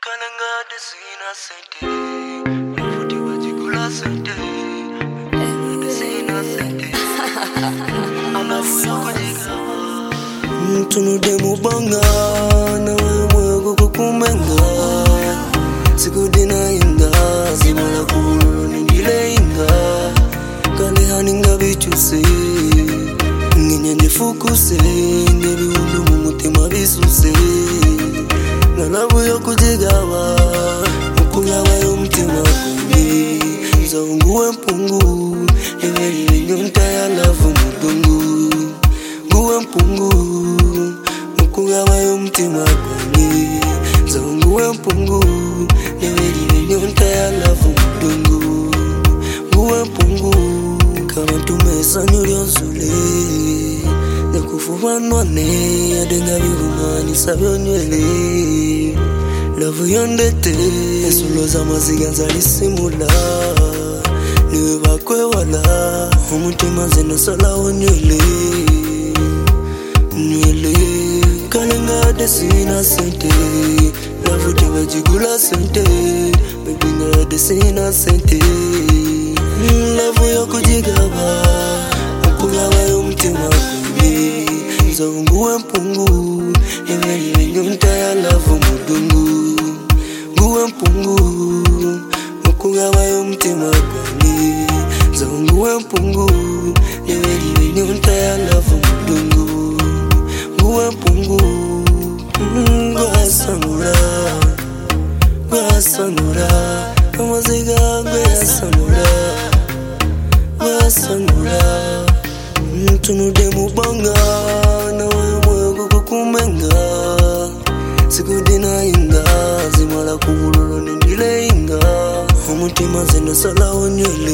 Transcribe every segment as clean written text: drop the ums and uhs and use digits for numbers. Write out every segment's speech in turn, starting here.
Kananga desina sente, mafuti wajigula sente, desina sente. Amafuyo kujigawa. Tunude mubanga na wewe mwego kukumenga. Sikudina inga, zimala kubulu nindile inga. Kale haninga bichuse, nginyanje fukuse, ngebi undu mumutima bisuse. Nalabu yo kujigawa, mukugawa yo mtima kuni. Zaunguwe mpungu, eveli nyonta ya lavu mudungu. Nguwe mpungu, mukugawa yo mtima kuni. Zaunguwe mpungu, eveli nyonta ya lavu mudungu. Nguwe mpungu, kama tumesa nyulio nzule. Nekufubanwane, yadenga bihumani sabyo nywele. Lavu yondete, esuloza maziganza lisimula. Niwe bakwe wala, umutima zeno sala onywele. Nywele, kalenga desina sente. Lavu tiba jigula sente, baby nga desina sente. Lavu yoko jigaba, mukugawa yo mtima kumi. Zaunguwe mpungu, eveli nyonta ya lavu mudungu. Nguwe mpungu, mukugawa yo mtima kumi. Zaunguwe mpungu, eveli nyonta ya lavu mudungu. Nguwe mpungu, gwasanura, gwasanura. Amaziga gwasanura, gwasanura. Tunude mubanga na wewe mwego kukumenga. Sikudina inga, zimala kubulu nindile inga. Umutima zeno sala onywele.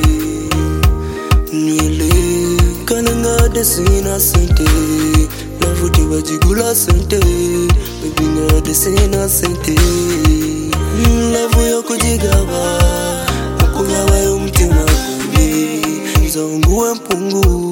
Nywele, kananga desina sente. Lavu tiba jigula sente, baby nga desina sente. Lavu yo kujigawa, mukugawa yo mtima kumi. Zaunguwe mpungu,